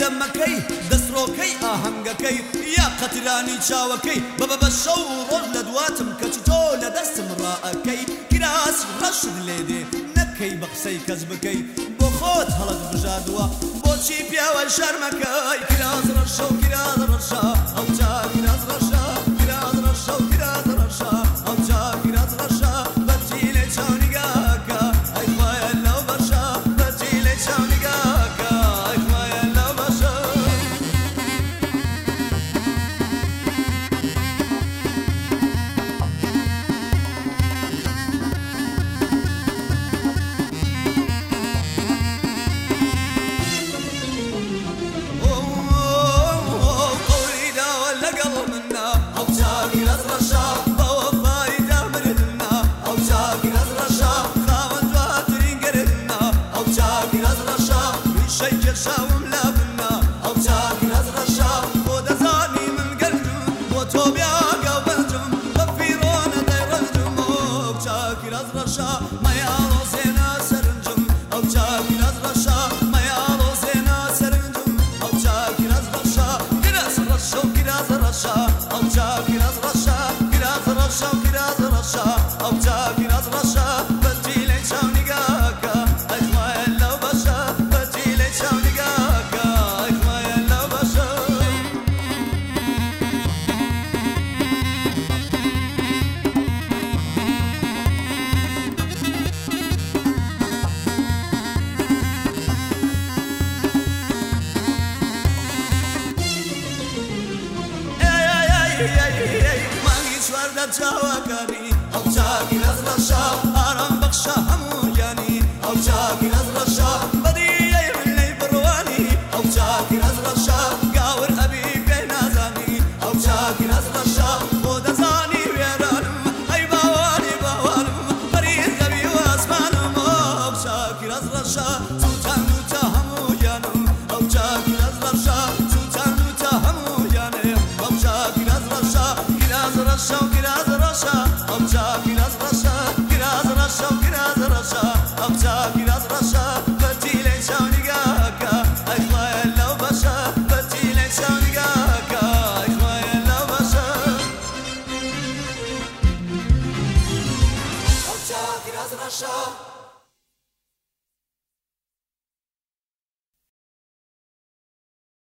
دەمەکەی دەستڕۆکەی ئاهەنگەکەی یا قەترانی چاوەکەی بەبە بە شەو ڕۆژ لە دواتم کەچ تۆ لە دەستم ڕائەکەی کراسی ڕەشت لێدێ نەکەی بە قسەی کەس بکەی بۆ خۆت هەڵت بژاردووە بۆچی پیاوە شەرمەکەی کراس ڕەشە و کراس ڕەشە ئەو جا کراس ڕەشە کراس ڕەشە و کراس ڕەشە ئەو جا کراس ڕەشە بەچی لێ چاونیگاکە ئەی خوایە لەو بەشە بەچی لێ چاونیگاکە ئەی خوایە لەو بەشە مانگی چوار در چاوەکانی ئەو چاکی لەز ڕەشە ئارام بەخشە هەموویانی ئەو چاکی لەز ڕەشە بەدیەی من لەی بڕوانی ئەو چاکی لەز ڕەشە گاور ئەبی پێ نازانی ئەو چاکی لەز ڕەشە بۆ دەزانی وێرانم ئەی باوانی باوانم بەریز زەوی و ئاسمانم ئەو چاکی لەز ڕەشە سووتان دووتە هەموویانم ئەو چاکی لەز ڕەشە سووتان دووتە هەموویانم ئەو چاکی لەز ڕەشە کراز ڕەشە و کراز ڕەشە ئەو چاکی لەز ڕەشە کراز ڕەشە و کراز ڕەشە ئەو چاکی لەز ڕەشە بەچی لێ چاونیگاکە ئەی خوایە لەو بەشە بەچی لێ چاونیگاکە ئەی خوایە لەو بەشە ئەو چاکی لەز ڕەشە